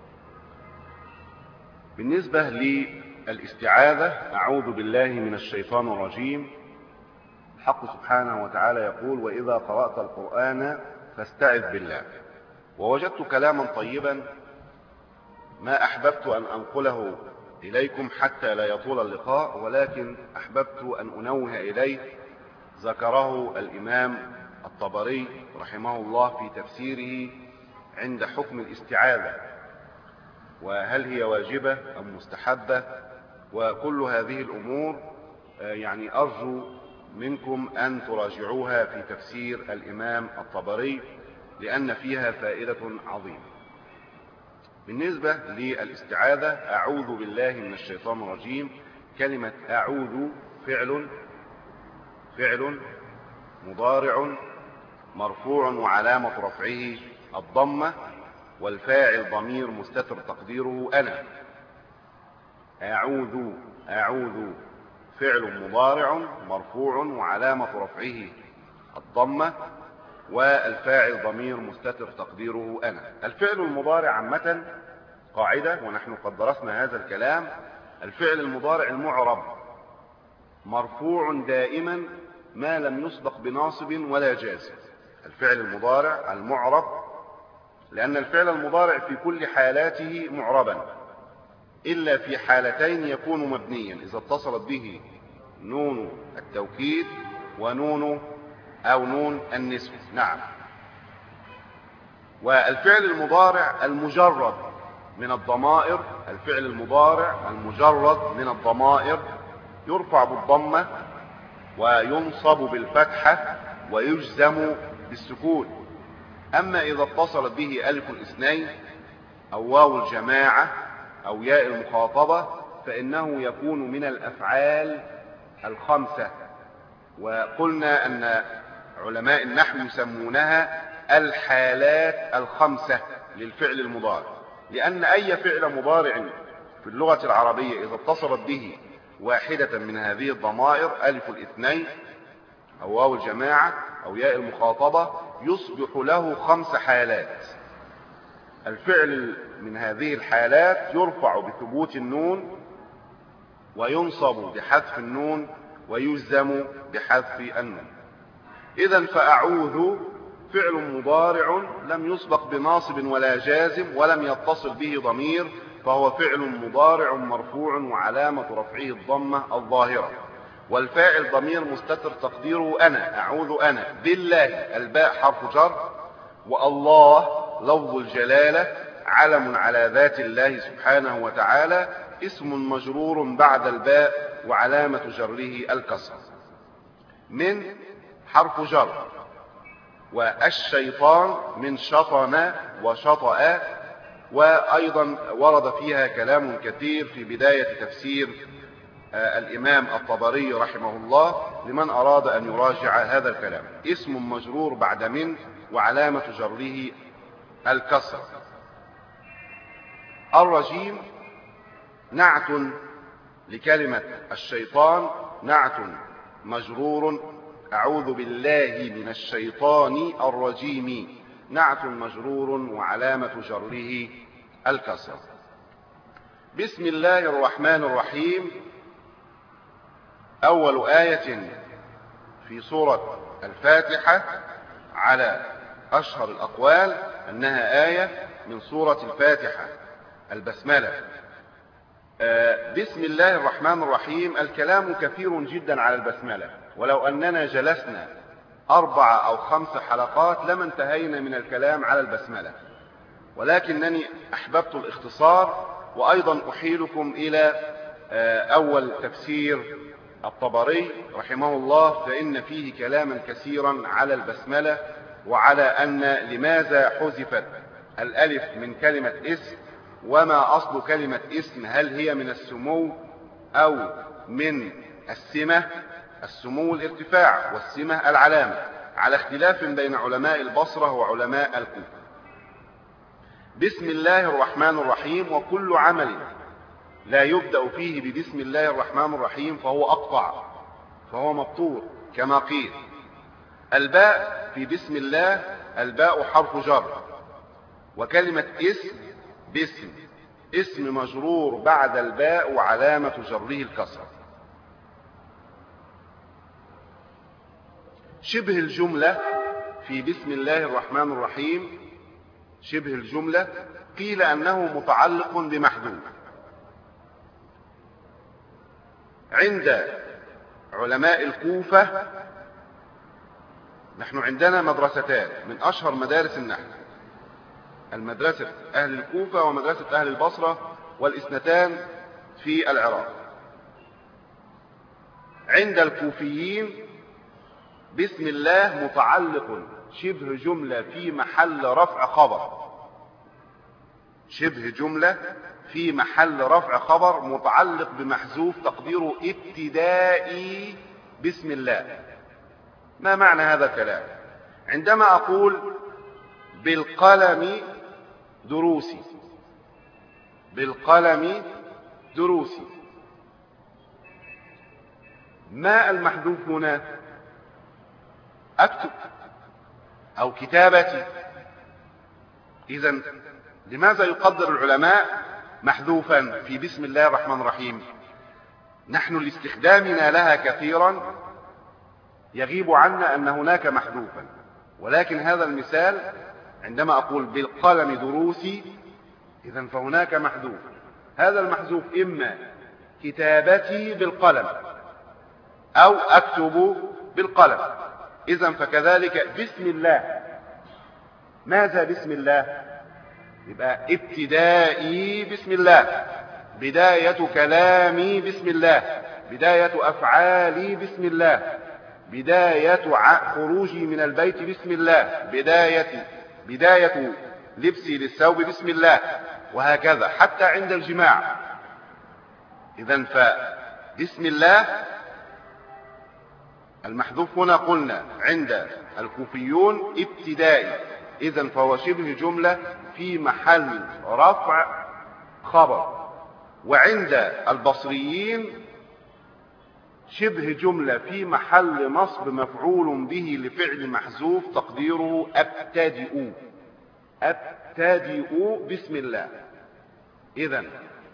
Speaker 1: بالنسبة للاستعاذة، أعوذ بالله من الشيطان الرجيم. الحق سبحانه وتعالى يقول: وإذا قرأت القرآن فاستعذ بالله. ووجدت كلاما طيبا ما أحببت أن أنقله إليكم حتى لا يطول اللقاء، ولكن أحببت أن أنوه إليه. ذكره الإمام الطبري رحمه الله في تفسيره عند حكم الاستعاذة، وهل هي واجبة أم مستحبة، وكل هذه الأمور يعني أرجو منكم أن تراجعوها في تفسير الإمام الطبري لأن فيها فائدة عظيمة. بالنسبة للاستعاذة، أعوذ بالله من الشيطان الرجيم. كلمة أعوذ فعل مضارع مرفوع وعلامة رفعه الضمة، والفاعل ضمير مستتر تقديره أنا. أعوذ فعل مضارع مرفوع وعلامة رفعه الضمة، والفاعل ضمير مستتر تقديره أنا. الفعل المضارع عامة قاعدة، ونحن قد درسنا هذا الكلام. الفعل المضارع المعرب مرفوع دائما ما لم يسبق بناصب ولا جازم. الفعل المضارع المعرب، لأن الفعل المضارع في كل حالاته معربا، إلا في حالتين يكون مبنيا: إذا اتصلت به نون التوكيد ونون أو نون النسوة. نعم. والفعل المضارع المجرد من الضمائر، الفعل المضارع المجرد من الضمائر يرفع بالضمة وينصب بالفتحة ويجزم بالسكون. أما إذا اتصلت به ألف الاثنين أو واو الجماعة أو ياء المخاطبة فإنه يكون من الأفعال الخمسة. وقلنا أن علماء النحو يسمونها الحالات الخمسة للفعل المضارع، لأن أي فعل مضارع في اللغة العربية إذا اتصلت به واحدة من هذه الضمائر ألف الاثنين أو واو الجماعة أو ياء المخاطبة يصبح له 5 حالات. الفعل من هذه الحالات يرفع بثبوت النون وينصب بحذف النون ويجزم بحذف النون. إذن فأعوذ فعل مضارع لم يسبق بناصب ولا جازم ولم يتصل به ضمير، فهو فعل مضارع مرفوع وعلامة رفعه الضمة الظاهرة، والفاعل ضمير مستتر تقديره أنا، أعوذ أنا بالله، الباء حرف جر، والله لفظ الجلالة علم على ذات الله سبحانه وتعالى، اسم مجرور بعد الباء وعلامة جره الكسر. من حرف جر، والشيطان من شطن وشطأ، وأيضا ورد فيها كلام كثير في بداية تفسير الإمام الطبري رحمه الله لمن أراد أن يراجع هذا الكلام. اسم مجرور بعد من وعلامة جره الكسر. الرجيم نعت لكلمة الشيطان، نعت مجرور، أعوذ بالله من الشيطان الرجيم، نعت مجرور وعلامة جره الكسر. بسم الله الرحمن الرحيم أول آية في سورة الفاتحة على أشهر الأقوال أنها آية من سورة الفاتحة البسملة. بسم الله الرحمن الرحيم الكلام كثير جدا على البسملة، ولو أننا جلسنا 4 أو 5 حلقات لما انتهينا من الكلام على البسملة، ولكنني أحببت الاختصار، وأيضا أحيلكم إلى أول تفسير الطبري رحمه الله، فإن فيه كلاما كثيرا على البسملة وعلى أن لماذا حذفت الألف من كلمة اسم، وما أصل كلمة اسم، هل هي من السمو أو من السمة. السمو الارتفاع والسمة العلامة، على اختلاف بين علماء البصرة وعلماء الكوفة. بسم الله الرحمن الرحيم، وكل عمل لا يبدأ فيه ببسم الله الرحمن الرحيم فهو أقطع، فهو مبطور كما قيل. الباء في بسم الله الباء حرف جر، وكلمة اسم باسم، اسم مجرور بعد الباء وعلامة جره الكسر. شبه الجملة في بسم الله الرحمن الرحيم، شبه الجملة قيل أنه متعلق بمحذوف. عند علماء الكوفة نحن عندنا مدرستان من أشهر مدارس النحو، المدرسة أهل الكوفة ومدرسة أهل البصرة، والاثنتان في العراق. عند الكوفيين بسم الله متعلق شبه جملة في محل رفع خبر، شبه جملة في محل رفع خبر متعلق بمحذوف تقديره ابتدائي بسم الله. ما معنى هذا الكلام؟ عندما أقول بالقلم دروسي، بالقلم دروسي، ما المحذوف هنا؟ أكتب أو كتابتي. إذن لماذا يقدر العلماء محذوفا في بسم الله الرحمن الرحيم؟ نحن لاستخدامنا لها كثيرا يغيب عنا أن هناك محذوفا، ولكن هذا المثال عندما أقول بالقلم دروسي إذن فهناك محذوف. هذا المحذوف إما كتابتي بالقلم أو أكتب بالقلم. إذن فكذلك بسم الله. ماذا بسم الله؟ يبقى ابتدائي بسم الله، بداية كلامي بسم الله، بداية أفعالي بسم الله، بداية خروجي من البيت بسم الله، بداية لبسي للثوب بسم الله، وهكذا حتى عند الجماع. إذن فبسم الله المحذوف هنا قلنا عند الكوفيون ابتدائي، إذن فهو شبه جملة في محل رفع خبر. وعند البصريين شبه جملة في محل نصب مفعول به لفعل محذوف تقديره أبتدئ، أبتدئ بسم الله. إذن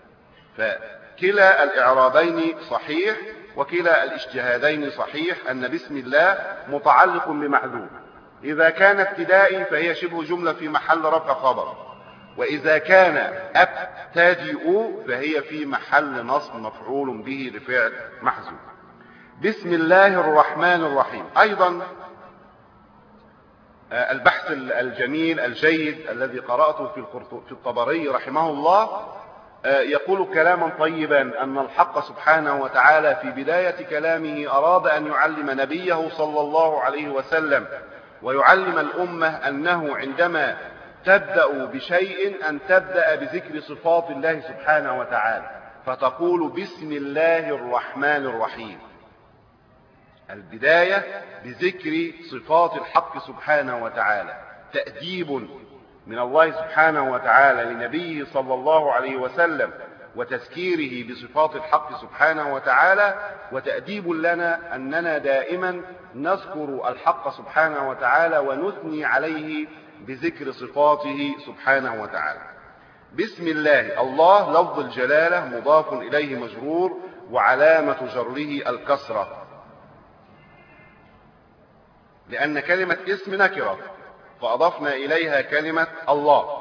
Speaker 1: فكلا الإعرابين صحيح وكلا الاجتهادين صحيح، أن بسم الله متعلق بمحذوف. إذا كان ابتدائي فهي شبه جملة في محل رفع خبر، وإذا كان أبتدئ فهي في محل نصب مفعول به لفعل محذوف. بسم الله الرحمن الرحيم أيضا البحث الجميل الجيد الذي قرأته في الطبري رحمه الله يقول كلاما طيبا، أن الحق سبحانه وتعالى في بداية كلامه أراد أن يعلم نبيه صلى الله عليه وسلم ويعلم الأمة أنه عندما تبدأ بشيء أن تبدأ بذكر صفات الله سبحانه وتعالى، فتقول بسم الله الرحمن الرحيم. البداية بذكر صفات الحق سبحانه وتعالى، تأديب من الله سبحانه وتعالى لنبيه صلى الله عليه وسلم وتذكيره بصفات الحق سبحانه وتعالى، وتأديب لنا أننا دائما نذكر الحق سبحانه وتعالى ونثني عليه بذكر صفاته سبحانه وتعالى. بسم الله، الله لفظ الجلالة مضاف إليه مجرور وعلامة جره الكسرة، لأن كلمة اسم نكرة فأضفنا إليها كلمة الله.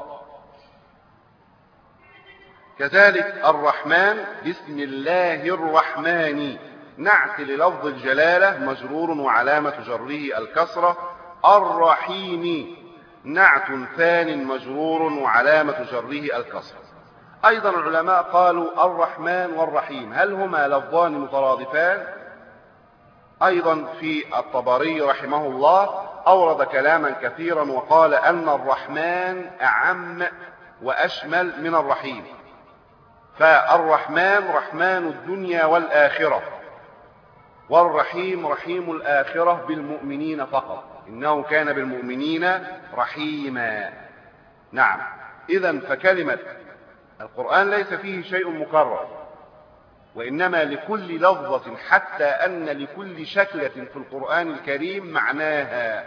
Speaker 1: كذلك الرحمن بسم الله الرحمن نعت للفظ الجلالة مجرور وعلامة جره الكسرة. الرحيم نعت ثان مجرور وعلامة جره الكسرة. أيضا العلماء قالوا الرحمن والرحيم هل هما لفظان مترادفان؟ أيضا في الطبري رحمه الله أورد كلاما كثيرا وقال أن الرحمن أعم وأشمل من الرحيم، فالرحمن رحمن الدنيا والآخرة، والرحيم رحيم الآخرة بالمؤمنين فقط، إنه كان بالمؤمنين رحيما. نعم، إذن فكلمة القرآن ليس فيه شيء مكرر، وإنما لكل لفظة، حتى أن لكل شكلة في القرآن الكريم معناها،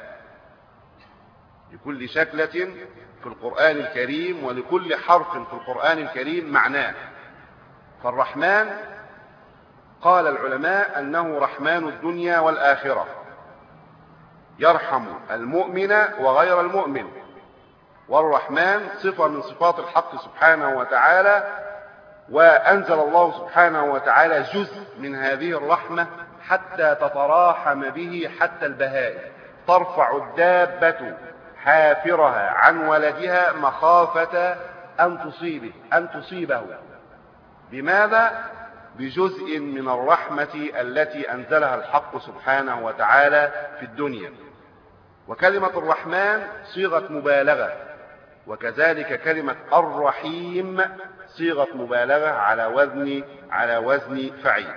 Speaker 1: لكل شكلة في القرآن الكريم ولكل حرف في القرآن الكريم معناه. فالرحمن قال العلماء أنه رحمن الدنيا والآخرة، يرحم المؤمن وغير المؤمن، والرحمن صفة من صفات الحق سبحانه وتعالى، وأنزل الله سبحانه وتعالى جزء من هذه الرحمة حتى تتراحم به حتى البهائم، ترفع الدابة حافرها عن ولدها مخافة أن تصيبه. بماذا؟ بجزء من الرحمة التي أنزلها الحق سبحانه وتعالى في الدنيا. وكلمة الرحمن صيغة مبالغة، وكذلك كلمة الرحيم صيغة مبالغة على وزن فعيل.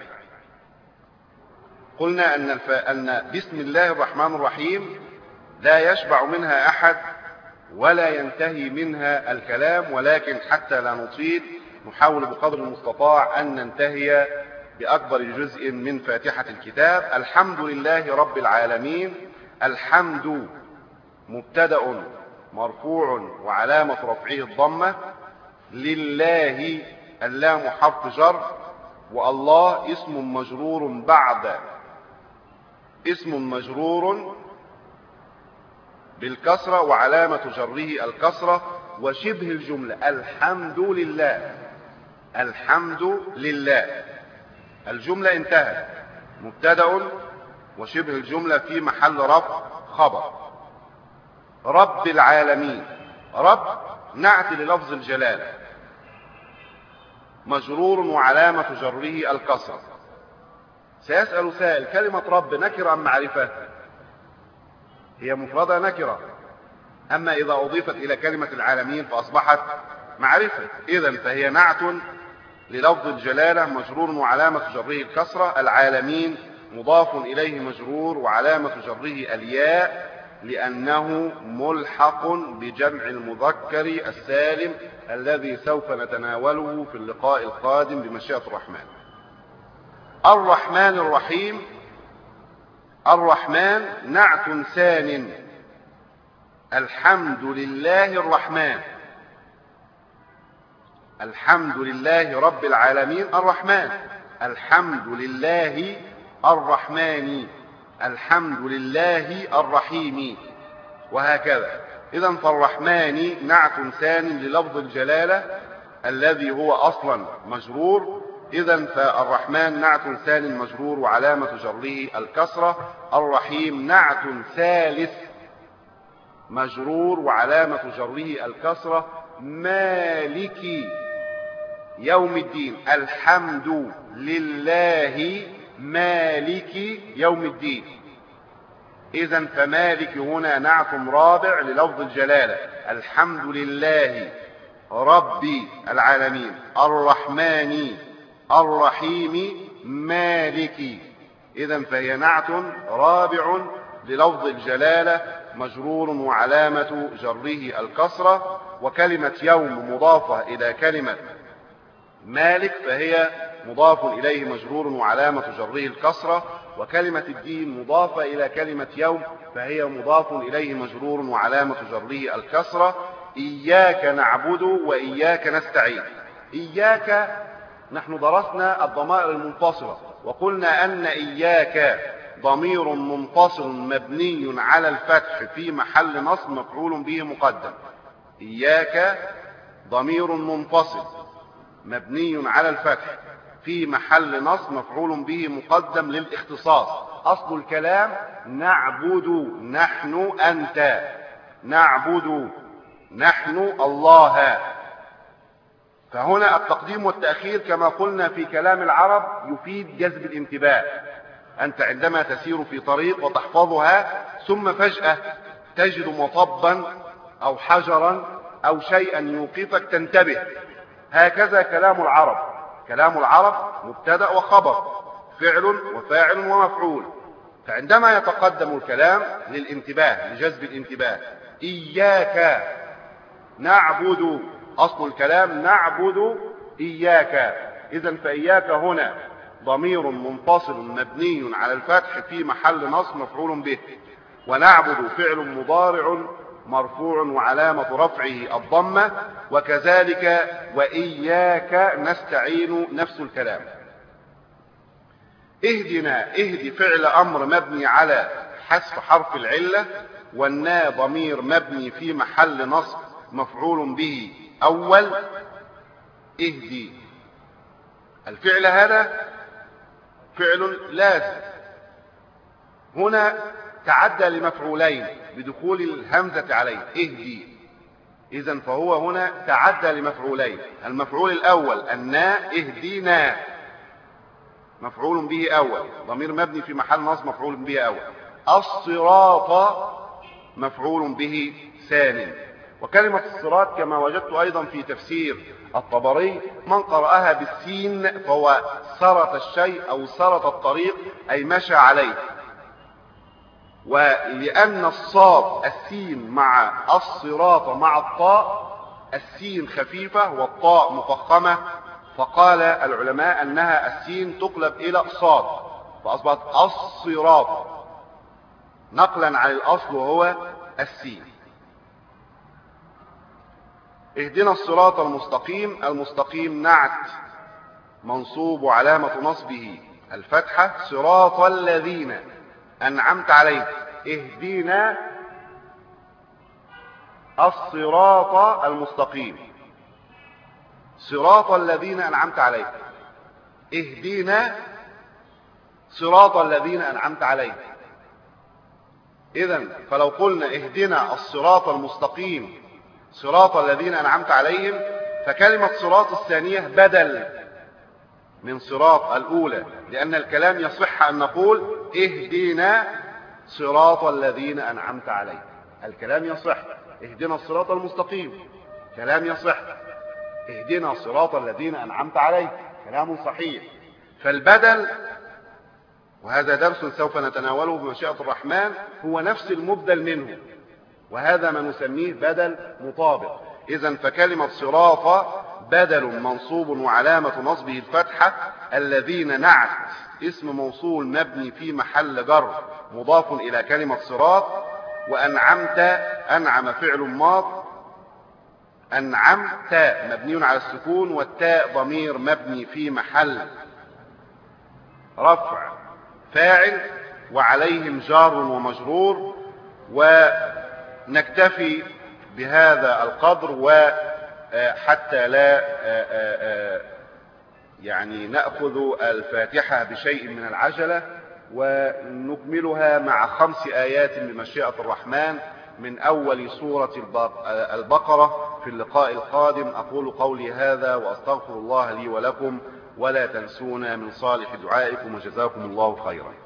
Speaker 1: قلنا أن بسم الله الرحمن الرحيم لا يشبع منها أحد ولا ينتهي منها الكلام، ولكن حتى لا نطيل نحاول بقدر المستطاع أن ننتهي بأكبر جزء من فاتحة الكتاب. الحمد لله رب العالمين. الحمد مبتدأ مرفوع وعلامة رفعه الضمة، لله اللام حرف جر، والله اسم مجرور بالكسرة وعلامة جره الكسرة. وشبه الجملة الحمد لله الحمد لله. الجملة انتهت، مبتدأ وشبه الجملة في محل رفع خبر. رب العالمين، رب نعت للفظ الجلالة مجرور وعلامة جره الكسرة. سيسأل سائل: كلمة رب نكرة أم معرفة؟ هي مفردة نكرة، أما إذا أضيفت إلى كلمة العالمين فأصبحت معرفة. إذن فهي نعت للفظ الجلالة مجرور وعلامة جره الكسرة. العالمين مضاف إليه مجرور وعلامة جره الياء لأنه ملحق بجمع المذكر السالم الذي سوف نتناوله في اللقاء القادم بمشيئة الرحمن. الرحمن الرحيم، الرحمن نعت ثان الحمد لله الرحمن. الحمد لله رب العالمين الرحمن، الحمد لله الرحمن، الحمد لله الرحيم، وهكذا. إذن فالرحمن نعت ثان للفظ الجلالة الذي هو أصلا مجرور. إذن فالرحمن نعت ثان مجرور وعلامة جره الكسرة. الرحيم نعت ثالث مجرور وعلامة جره الكسرة. مالك يوم الدين، الحمد لله مالك يوم الدين. إذن فمالك هنا نعت رابع للفظ الجلالة. الحمد لله رب العالمين الرحمن الرحيم مالك. إذن فهي نعت رابع للفظ الجلالة مجرور وعلامة جره الكسرة. وكلمة يوم مضافة إلى كلمة مالك فهي مضاف إليه مجرور وعلامة جره الكسرة. وكلمة الدين مضافة إلى كلمة يوم فهي مضاف إليه مجرور وعلامة جره الكسرة. إياك نعبد وإياك نستعين. إياك نحن درسنا الضمائر المنفصلة وقلنا أن إياك ضمير منفصل مبني على الفتح في محل نصب مفعول به مقدم. إياك ضمير منفصل مبني على الفتح في محل نصب مفعول به مقدم للاختصاص. أصل الكلام نعبد نحن أنت، نعبد نحن الله. فهنا التقديم والتأخير كما قلنا في كلام العرب يفيد جذب الانتباه. أنت عندما تسير في طريق وتحفظها ثم فجأة تجد مطبا أو حجرا أو شيئا يوقفك تنتبه. هكذا كلام العرب. كلام العرب مبتدأ وخبر، فعل وفاعل ومفعول. فعندما يتقدم الكلام للانتباه لجذب الانتباه، إياك نعبد، أصل الكلام نعبد إياك. إذن فإياك هنا ضمير منفصل مبني على الفتح في محل نصب مفعول به. ونعبد فعل مضارع مرفوع وعلامة رفعه الضمة. وكذلك وإياك نستعين نفس الكلام. اهدنا، اهدي فعل أمر مبني على حذف حرف العلة. والنا ضمير مبني في محل نصب مفعول به أول. اهدي الفعل هذا فعل لازم، هنا تعدى لمفعولين بدخول الهمزة عليه اهدي. إذن فهو هنا تعدى لمفعولين. المفعول الأول النا، اهدينا مفعول به أول ضمير مبني في محل نصب مفعول به أول. الصراط مفعول به ثاني. وكلمة الصراط كما وجدت أيضا في تفسير الطبري من قرأها بالسين فهو سرط الشيء أو سرط الطريق أي مشى عليه. ولأن الصاد السين مع الصراط مع الطاء، السين خفيفة والطاء مفخمة، فقال العلماء أنها السين تقلب إلى صاد فأصبحت الصراط نقلا عن الأصل وهو السين. اهدنا الصراط المستقيم. المستقيم نعت منصوب وعلامة نصبه الفتحة. صراط الذين أنعمت عليهم، اهدنا الصراط المستقيم. صراط الذين أنعمت عليهم. اهدنا صراط الذين أنعمت عليهم. إذن فلو قلنا اهدنا الصراط المستقيم صراط الذين أنعمت عليهم، فكلمة صراط الثانية بدل من صراط الأولى، لأن الكلام يصح أن نقول اهدنا صراط الذين أنعمت عليهم. الكلام يصح اهدنا الصراط المستقيم، كلام يصح. اهدنا صراط الذين أنعمت عليهم، كلام صحيح. فالبدل، وهذا درس سوف نتناوله بمشيئة الرحمن، هو نفس المبدل منه، وهذا ما نسميه بدل مطابق. إذن فكلمة صراط بدل منصوب وعلامة نصبه الفتحة، الذين نعت اسم موصول مبني في محل جر مضاف إلى كلمة صراط، وأنعمت أنعم فعل ماض، أنعمت مبني على السكون، والتاء ضمير مبني في محل رفع فاعل، وعليهم جار ومجرور. ونكتفي بهذا القدر، وحتى لا يعني نأخذ الفاتحة بشيء من العجلة، ونكملها مع 5 آيات بمشيئة الرحمن من أول سورة البقرة في اللقاء القادم. أقول قولي هذا وأستغفر الله لي ولكم، ولا تنسونا من صالح دعائكم، وجزاكم الله خيرا.